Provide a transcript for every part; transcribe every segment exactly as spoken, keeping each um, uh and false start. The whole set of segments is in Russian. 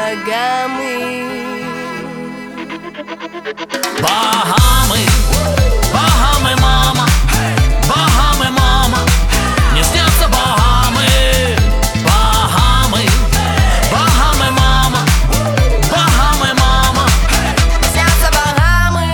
Багамы. Багамы, Багамы, мама, Багамы, мама, мне снятся Багамы. Багамы, Багамы, мама, Багамы, мама, Снятся Багамы.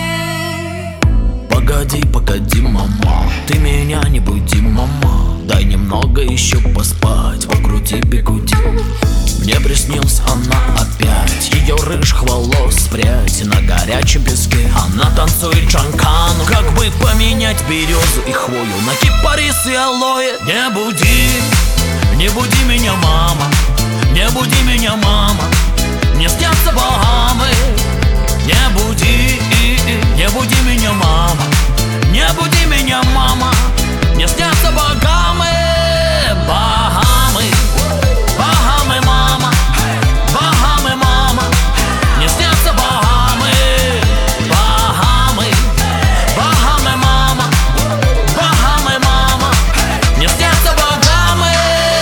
Погоди, погоди, мама, ты меня не буди, мама. Дай немного еще поспать, покрути, бегуди. Мне приснилась она опять, ее рыжих волос прядь на горячем песке. Она танцует джанкану, как бы поменять березу и хвою на кипарис и алоэ. Не буди, не буди меня, мама, не буди меня, мама, мне снятся Багамы. Не буди, не буди меня, мама, не буди меня, мама, мне снятся Багамы. Багамы, Багамы, мама, Багамы, мама, мне снятся Багамы. Багамы, Багамы, мама, Багамы, мама, мне снятся Багамы.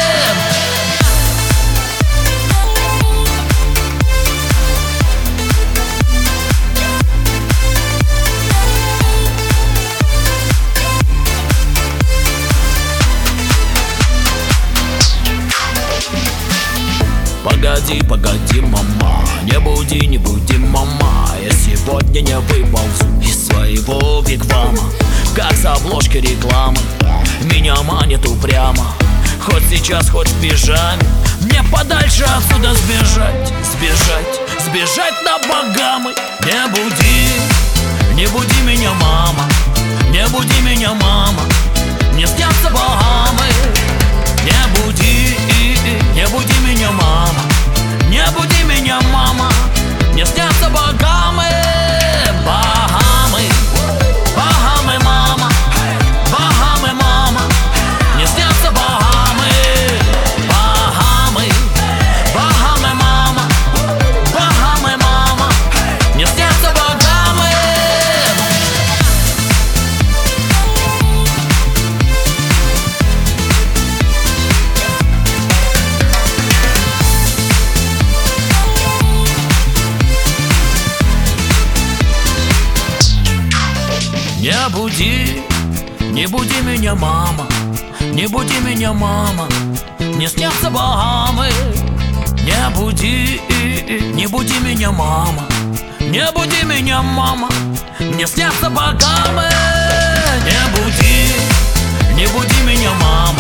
Погоди, погоди, мама, не буди, не буди, мама. Я сегодня не выползу из своего вигвама, как с обложки рекламы меня манит упрямо. Хоть сейчас, хоть в пижаме, мне подальше отсюда сбежать, сбежать, сбежать на Багамы. Не буди, не буди меня, мама, не буди меня, мама, мне снятся Багамы. Не буди, не буди меня, мама, не буди меня, мама, мне снятся Багамы. Багамы, Багамы, мама, Багамы, мама, мне снятся Багамы. Багамы, Багамы, мама, Багамы, мама, мне снятся Багамы. Не буди, не буди меня, мама, не буди меня, мама, мне снятся Багамы. Не буди, не буди меня, мама, не буди меня, мама, мне снятся Багамы. Не буди, не буди меня, мама,